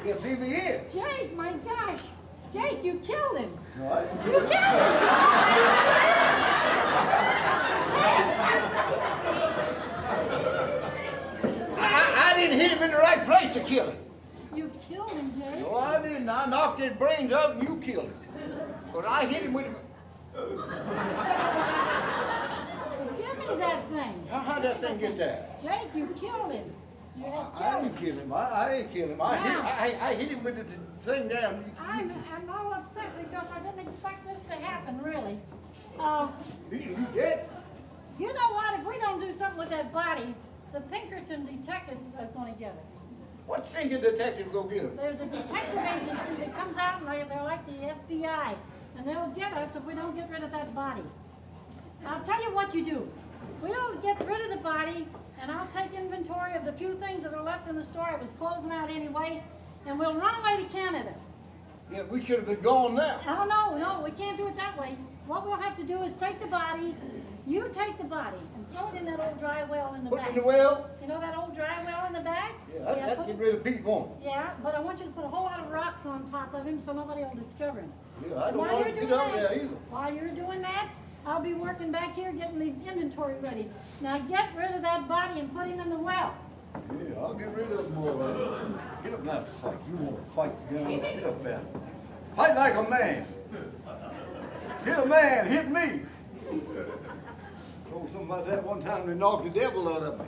Yeah, maybe he is. Jake, my gosh. Jake, you killed him. What? You killed him, I didn't hit him in the right place to kill him. You killed him, Jake. No, I didn't. I knocked his brains out and you killed him. But I hit him with him. Give me that thing. How'd that thing get there? Jake, you killed him. You have I killed didn't him. kill him. I didn't kill him. I hit him with the thing down. I'm all upset because I didn't expect this to happen, really. You dead? You know what? If we don't do something with that body, the Pinkerton detectives are going to get us. What stinking detective go get him? There's a detective agency that comes out and they're like the FBI, and they'll get us if we don't get rid of that body. I'll tell you what you do. We'll get rid of the body, and I'll take inventory of the few things that are left in the store. It was closing out anyway, and we'll run away to Canada. Yeah, we should have been gone now. Oh, no, we can't do it that way. What we'll have to do is take the body, you take the body, and throw it in that old dry well in the Put back. it in the well? You know that old dry well in the back? Yeah, that'd get rid of Pete, won't it? Yeah, but I want you to put a whole lot of rocks on top of him so nobody will discover him. Yeah, I don't While want you're to get doing out that- there either. While you're doing that, I'll be working back here getting the inventory ready. Now get rid of that body and put him in the well. Yeah, I'll get rid of him. Get up now to fight. You want to fight? Get up there. Fight like a man. Hit a man, hit me. Told something about that one time they knocked the devil out of me.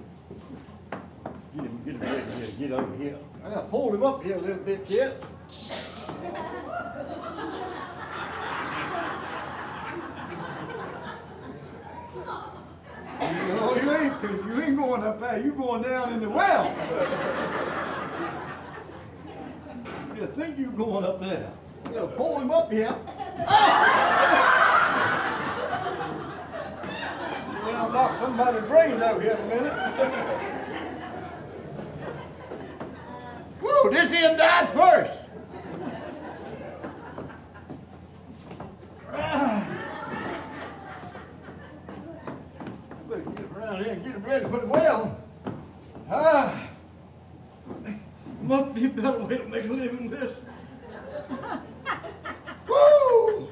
Get him ready here. Get over here. I gotta fold him up here a little bit, kid. No, you ain't, Pete. You ain't going up there. You going down in the well. You think you going up there. You gotta fold him up here. I'll knock somebody's brains out here in a minute. Whoa, this end died first. Better get him around here and get him ready for the well. Must be a better way to make a living than this. Woo!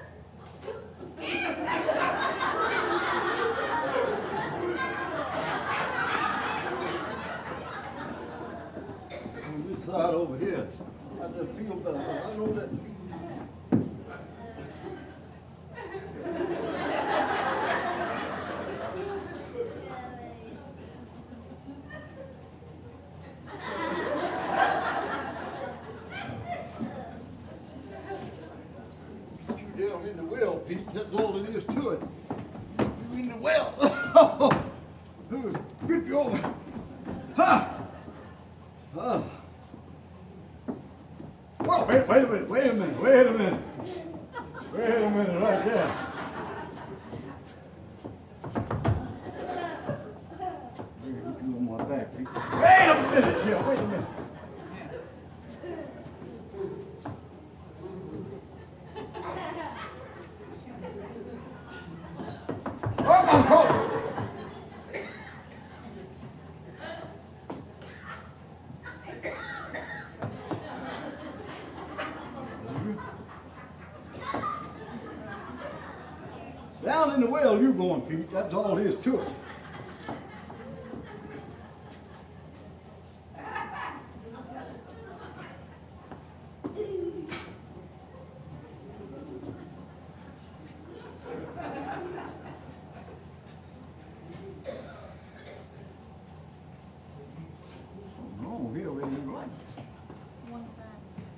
On this side over here, I just feel better. I know that. You down in the well, Pete. That's all it is to it. You in the well. Good job. Ha! Well, wait a minute right there. You on my back, Pete. Wait a minute here, wait a minute. Down in the well you going, Pete. That's all there is to it. No, here we ain't right. One time.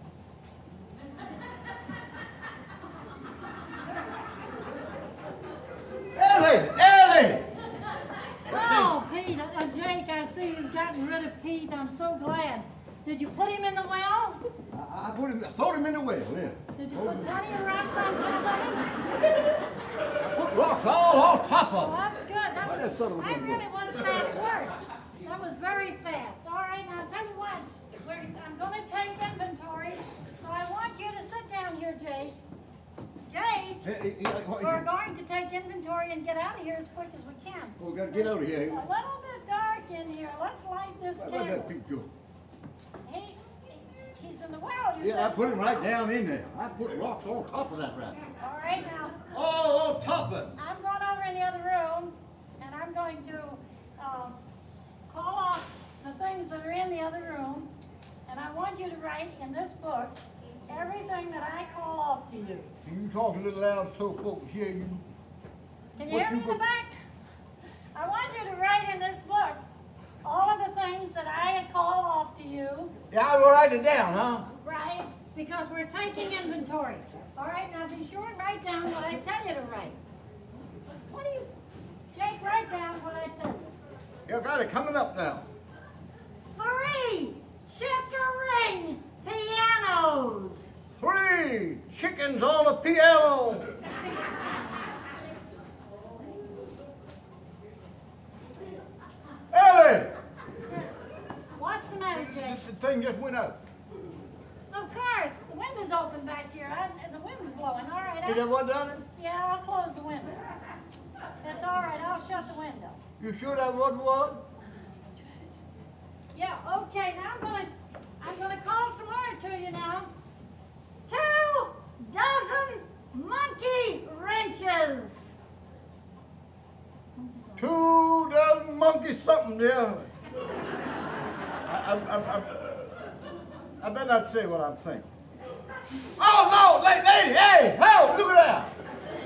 Ellie! Oh, Pete, Jake, I see you've gotten rid of Pete. I'm so glad. Did you put him in the well? I throw him in the well, yeah. Did you put plenty of rocks on top of him? Put rocks all on top Oh, of him. that's good. That really was fast work. That was very fast. All right, now I'll tell you what. I'm going to take inventory, so I want you to sit down here, Jake. Jake, we're going to take inventory and get out of here as quick as we can. We got to get out of here. It's a little bit dark in here. Let's light this Let candle. that Pete go. Hey, He's in the well. You Yeah, I said put him right down in there. I put rocks on top of that rabbit. All right, now. All on top of it. I'm going over in the other room, and I'm going to call off the things that are in the other room, and I want you to write in this book everything that I call off to you. Can you talk a little loud so folks hear you? Can you hear me in the back? I want you to write in this book all of the things that I call off to you. Yeah, I will write it down, huh? Right? Because we're taking inventory. All right, now be sure and write down what I tell you to write. What do you, Jake, write down what I tell you. You got it coming up now. 3 Chickering pianos. 3 chickens on a piano. Ellie! What's the matter, Jake? This thing just went up. Of course, the window's open back here. The wind's blowing. All right. Is that what done it? Yeah, I'll close the window. It's all right. I'll shut the window. You sure that what was? Yeah. Okay. Now I'm gonna call some more to you now. 2 dozen monkey wrenches. 2 dozen monkeys something there. I better not say what I'm saying. Oh, no, lady, hey, ho, look at that.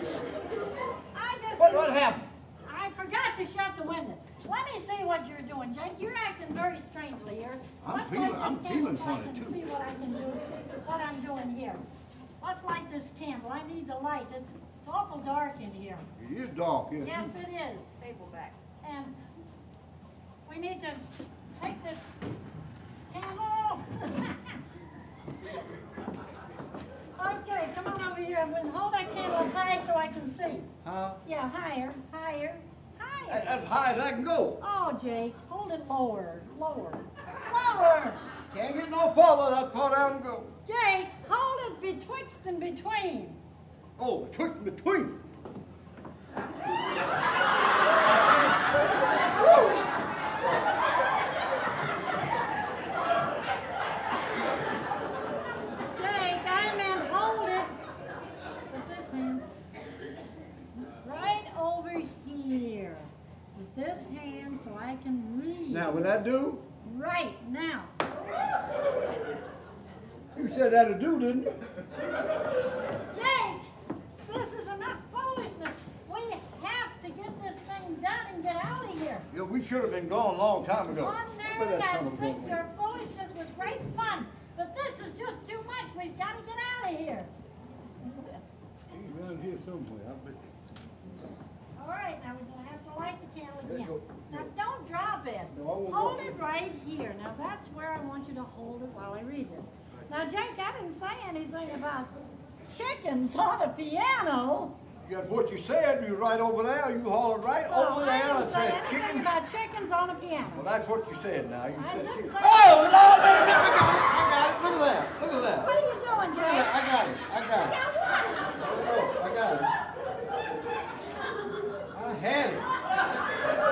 What happened? I forgot to shut the window. Let me see what you're doing, Jake. You're acting very strangely here. I'm Let's feeling- light I'm this feeling candle so I funny, can too. see what I can do, what I'm doing here. Let's light this candle. I need the light. It's awful dark in here. It is dark, isn't it? Yes, it is. Table back. And we need to take this candle. Okay, come on over here. I'm going to hold that candle high so I can see. Huh? Yeah, higher, higher, higher. As high as I can go. Oh, Jake, hold it lower, lower, lower. Can't get no farther, that's far down and go. Jake, hold it betwixt and between. Oh, between. Jake, I meant hold it with this hand right over here. With this hand so I can read. Now, will that do? Right, now. You said that'll do, didn't you? Jake, this is enough foolishness. We have to get this thing done and get out of here. Yeah, we should have been gone a long time ago. Ordinarily, Where that I son of a think gun your foolishness was great fun, but this is just too much. We've got to get out of here. He's around here somewhere, I bet. All right, now we're going to have to light the candle There you again. go. Now, don't drop it. No, I won't Hold drop it right here. Now, that's where I want you to hold it while I read this. Now, Jake, I didn't say anything about chickens on a piano. That's what you said. You right over there. You hollered right No, over there I and didn't say said anything chicken. about chickens on a piano. Well, that's what you said now. You I said didn't chicken. say- Oh, Lord, I got it. Look at that. Look at that. What are you doing, Look at that. Jake? I got it. I got it. Now, what? Oh, I got it. I had it.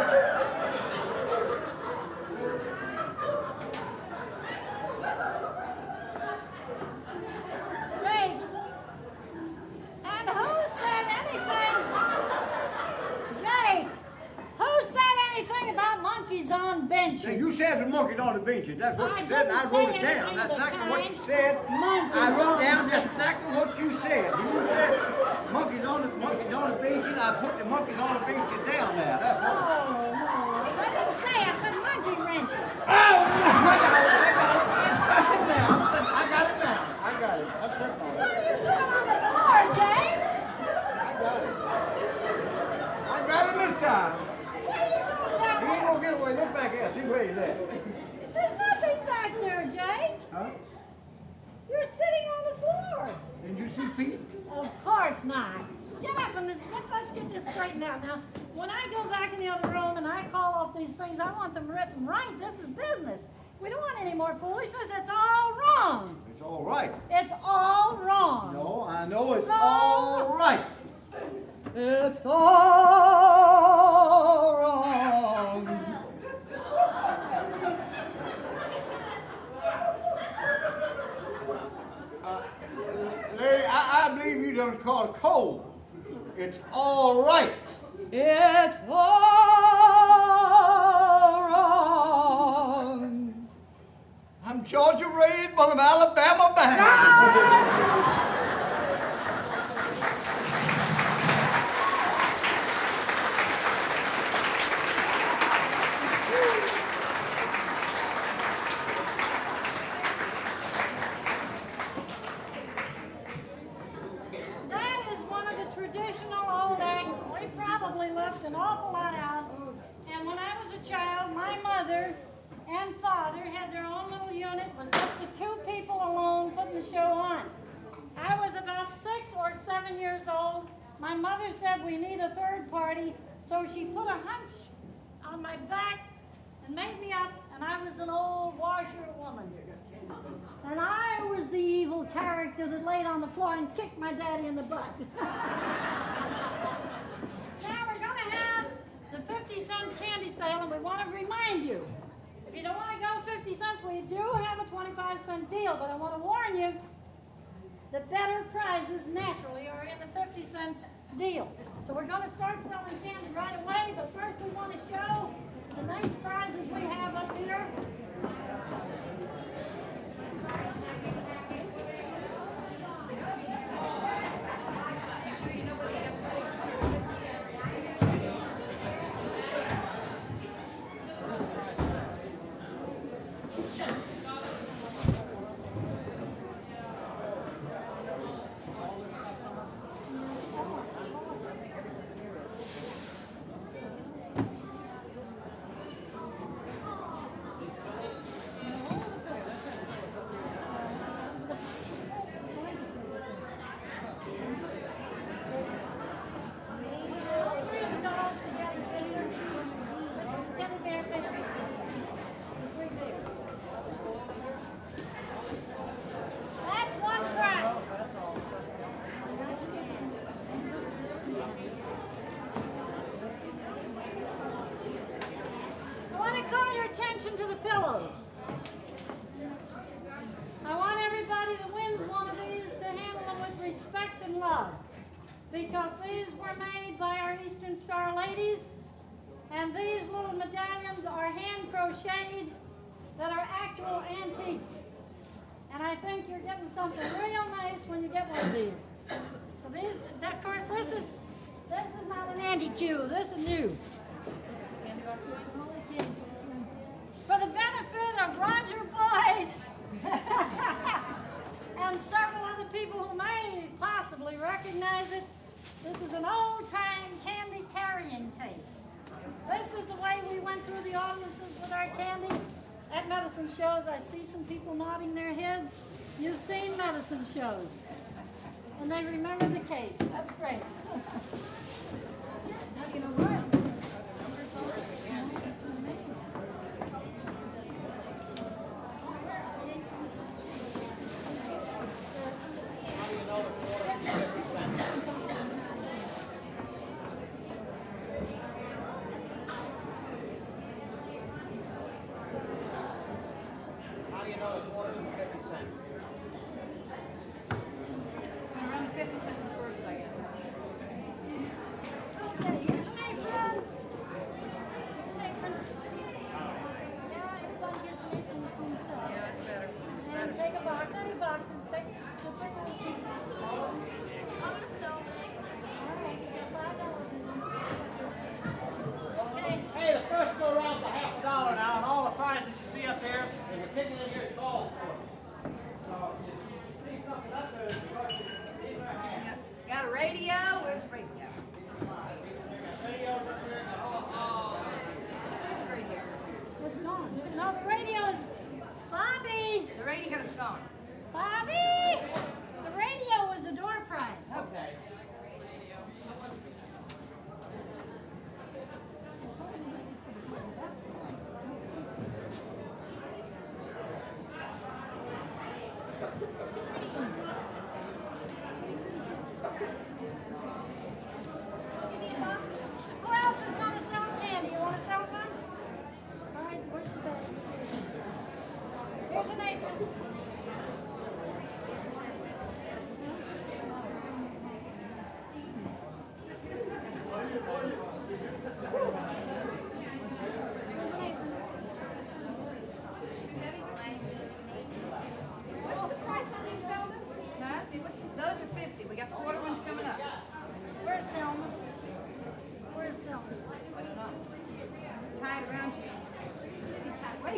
Jake, and who said anything? Jake, who said anything about monkeys on benches? Now, you said the monkey on the benches. That's what I you said, and I didn't wrote say it down. anything That's of the exactly what you kind. said. Monkeys I wrote on down the just exactly what you said. You said monkeys on the benches. I put the monkeys on the benches down there. That's Oh, what. no. I didn't say. I said monkey wrenches. Oh, I got it. I got it now. I got it. I'm sitting on What it. are you doing on the floor, Jake? I got it. I got him this time. What are you doing down He ain't there? gonna get away. Look back here. See where he's at. There's nothing back there, Jake. Huh? You're sitting on the floor. Didn't you see Pete? Of course not. Get up and let's get this straightened out. Now, when I go back in the other room and I call off these things, I want them written right. This is business. We don't want any more foolishness. It's all wrong. It's all right. It's all wrong. No, I know it's No. all right. It's all wrong. believe you done caught a cold. It's all right. It's all wrong. I'm Georgia raised, but I'm Alabama bound. That is one of the traditional old acts. We probably left an awful lot out. And when I was a child, my mother and father had their own little unit. It was just the two people alone putting the show on. I was about 6 or 7 years old. My mother said we need a third party, so she put a hunch on my back and made me up, and I was an old washerwoman. And I was the evil character that laid on the floor and kicked my daddy in the butt. Now we're going to have the 50-cent candy sale, and we want to remind you, if you don't want to go 50 cents, we do have a 25-cent deal, but I want to warn you, the better prizes naturally are in the 50-cent deal. So we're going to start selling candy right away, but first we want to show the nice prizes we have up here. To the pillows. I want everybody that wins one of these to handle them with respect and love, because these were made by our Eastern Star ladies, and these little medallions are hand crocheted that are actual antiques. And I think you're getting something real nice when you get one of these. So these, of course, this is not an antique. This is new. For the benefit of Roger Boyd and several other people who may possibly recognize it, this is an old-time candy carrying case. This is the way we went through the audiences with our candy. At medicine shows, I see some people nodding their heads. You've seen medicine shows. And they remember the case. That's great. You know what? Around 50 cents first, I guess. Okay, here's an apron. Apron. Yeah, everybody gets an apron between themselves. Yeah, that's better. And take a box, any boxes, take the pickle. All right, you got $5 in there. Okay. Hey, the first go around for $50 now, and all the prizes you see up here, and we're kicking in here calls for them. So, if you see something up there, these are hands. Got a radio? Where's the radio? We got radios up here, and all. Where's the radio? It's gone. No, the radio is... Bobby! The radio's gone. Bobby! The radio was a door prize. Okay. Who else is going to sell candy? You want to sell some? All right, where's the bag? Here's an apron.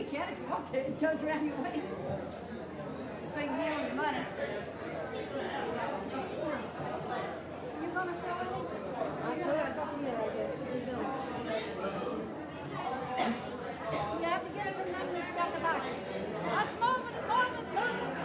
can if you want to. It goes around your waist. So you can handle your money. You gonna sell it? I could. I guess. You have to get it from them that's got the box. Let's move it, move it, move it.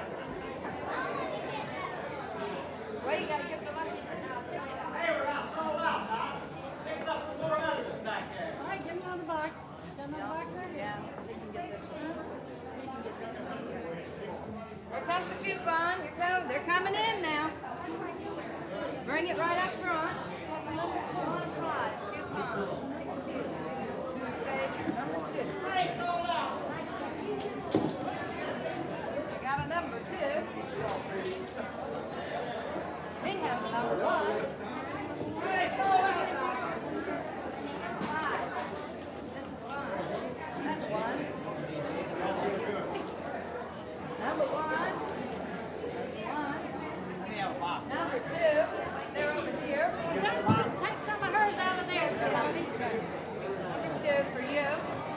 Well, you got to get the lucky ticket out. Hey, we're out, sold out, Doc. Picked up some more medicine back there. All right, give me another box. Got another box there? Yeah, we can get this one. We can get this one. Here comes the coupon. They're coming in now. Bring it right up front. On a prize, coupon. To stage number 2. Hey, sold out. I got a number 2. He has a number 1. Hey, sold out, Doc. 5. This is 5. That's 1. Number 1. 1. Let me have a box. Number 2. They're over here. Don't take some of hers out of there, Charlie. Number 2 for you.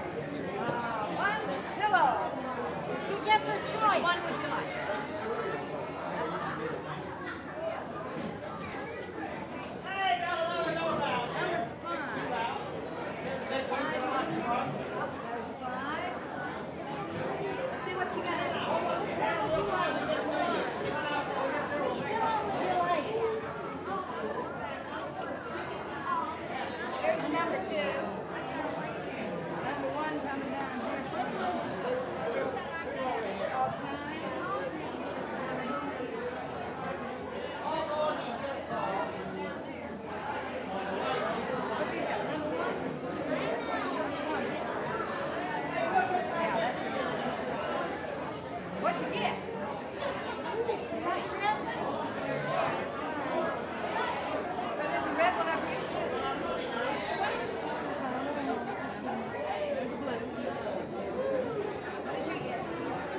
1 pillow. She gets her Which choice. one would you like? Hey, got another note out. Number 5. There's 5. Let's see what you got in. Here's a number 2. Number 1 coming down here. All kind. What you got? Number 1? Yeah, that's yours. What'd you get? Oh, there's a red one up here too. There's a blue. What did you get?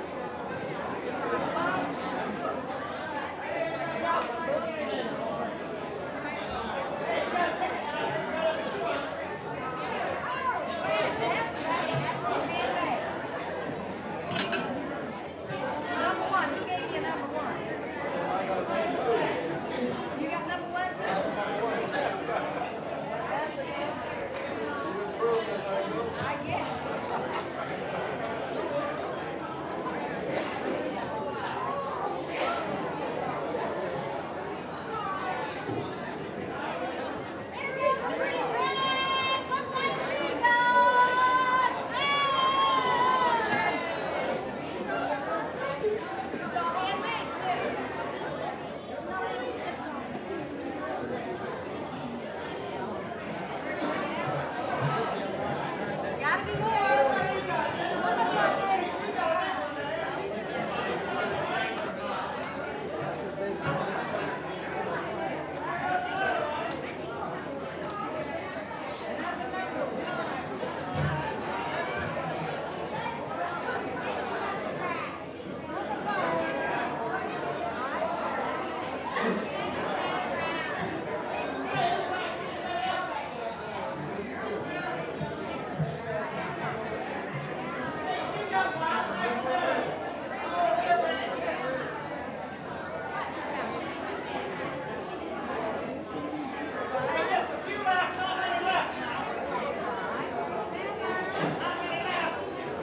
Number 1. Who gave you number 1? You got number 1 too? I guess. Gotta be more. Just a few left, not many left now. Not many left.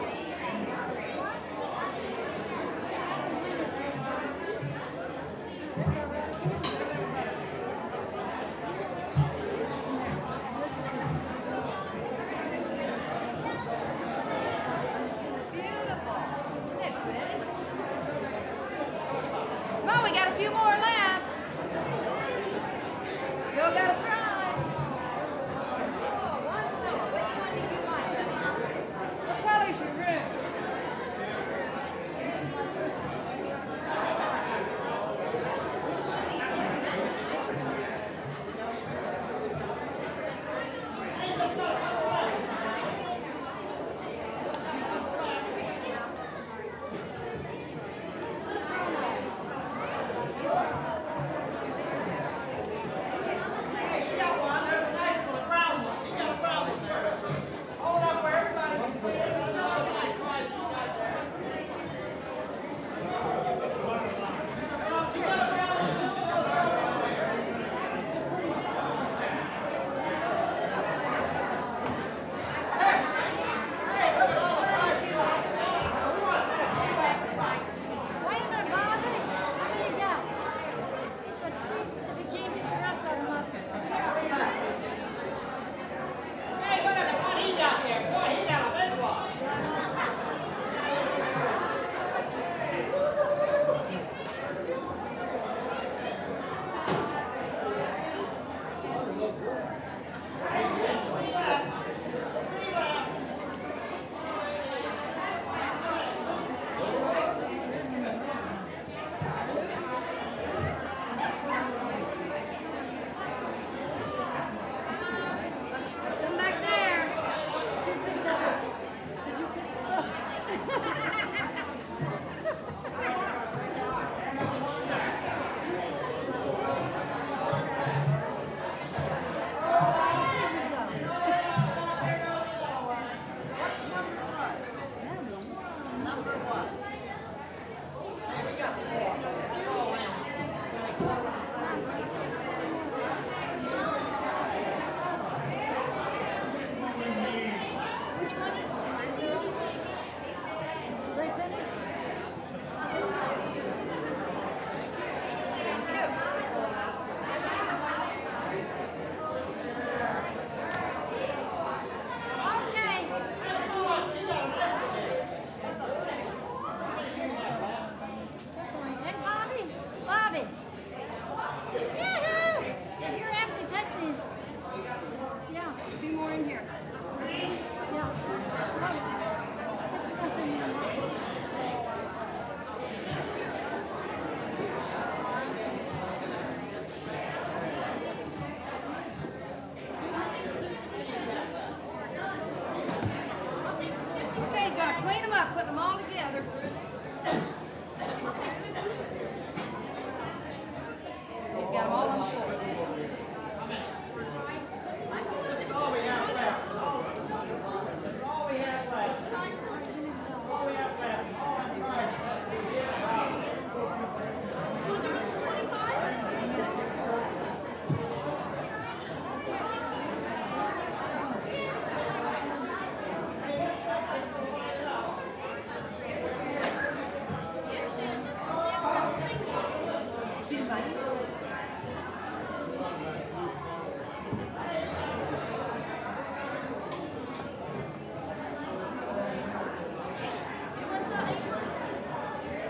Beautiful. Isn't that pretty? Well, we got a few more left. Still got a prize. Oh, 1 pillow. Which one do you like, honey? What color's your room?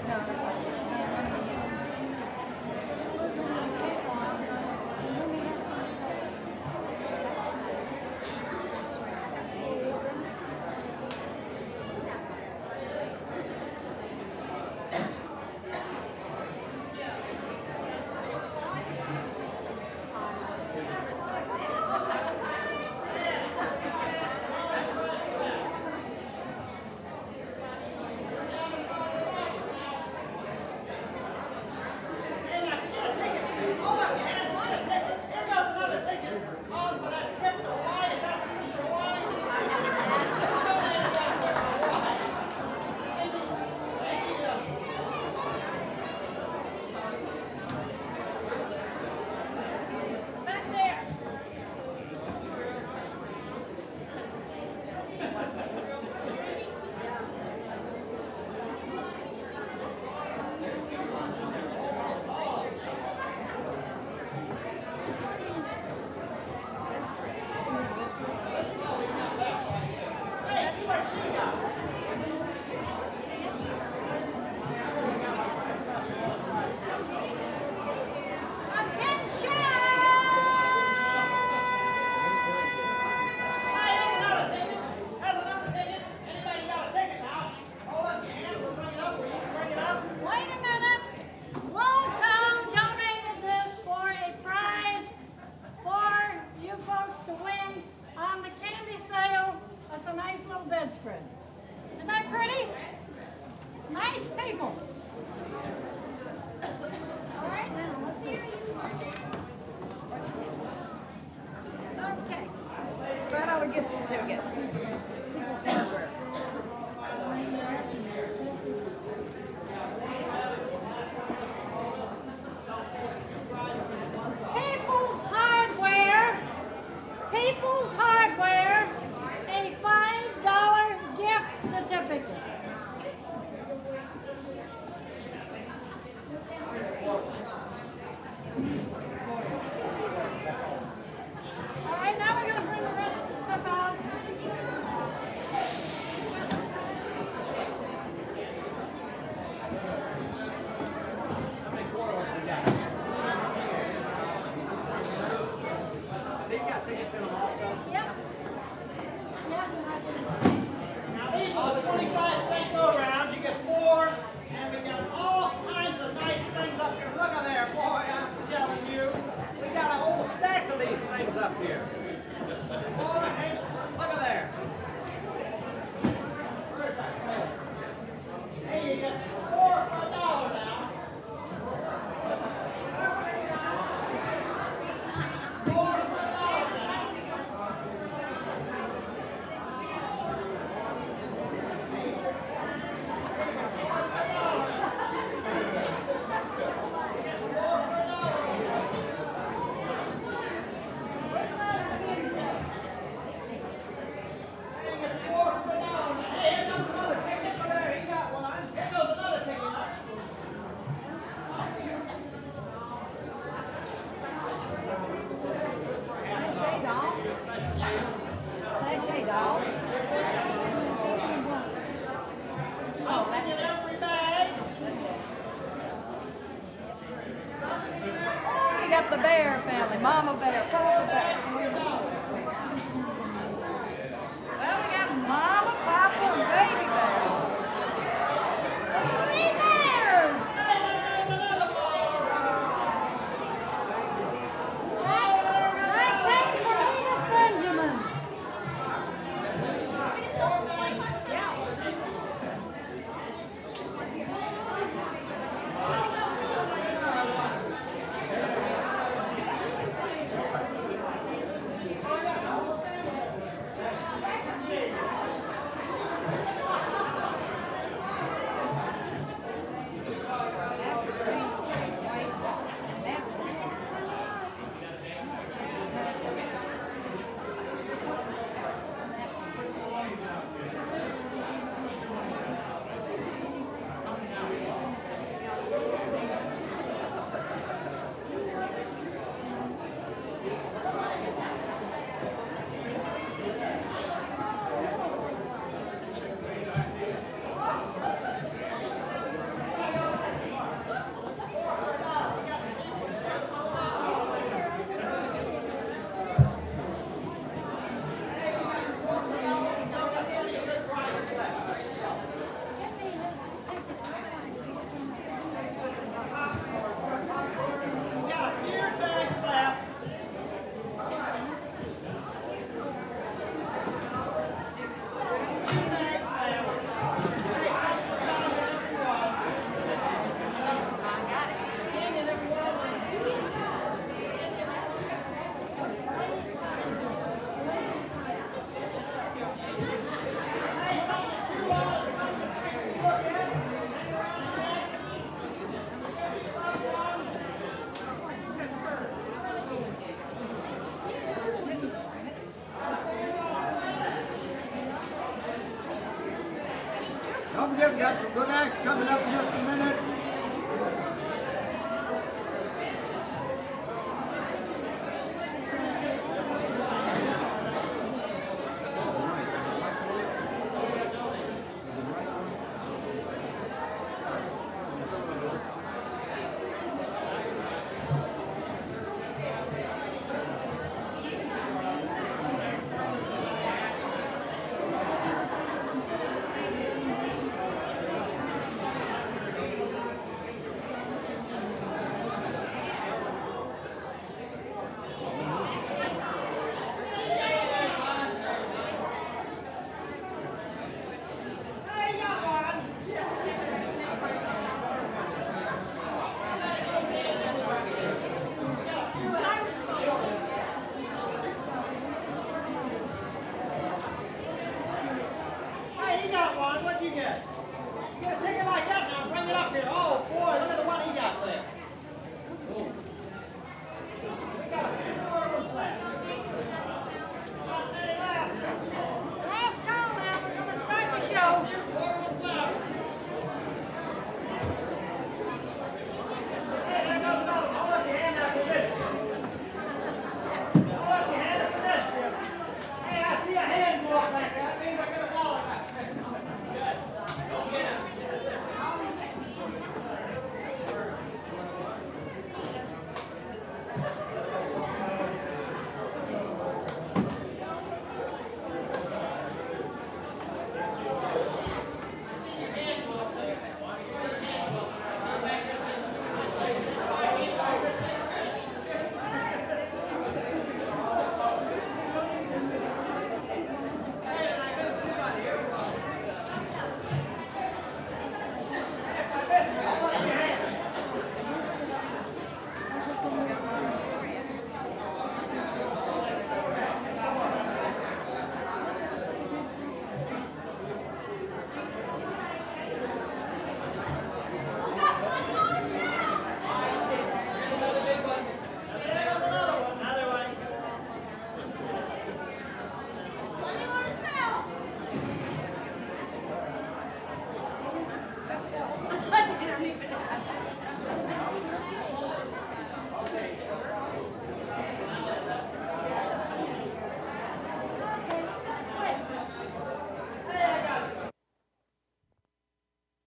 bedspread. Isn't that pretty? Nice people. All right, now let's hear you. Okay. $5 gift certificate. People's Hardware. People's Hardware. People's Hardware. A $5 gift certificate. All right, now we're going to bring the rest of the stuff out. How many quarters we got? They've got tickets in them also. Yep. Now these are the 25-cent go-rounds. You get 4, and we got all kinds of nice things up here. Look at there, boy, I'm telling you. We got a whole stack of these things up here. Boy, hey, look at there. Where's that sale? Hey, you get 4 for $1 now. 4 for $1 now. Sachet doll. Sachet doll. Oh, that's it. That's it. You got the bear family. Mama bear, Papa bear. Well, we got Mama, Papa, and Baby bear. 3 bears. I came from Edith Benjamin. and Jim got some good acts coming up in just a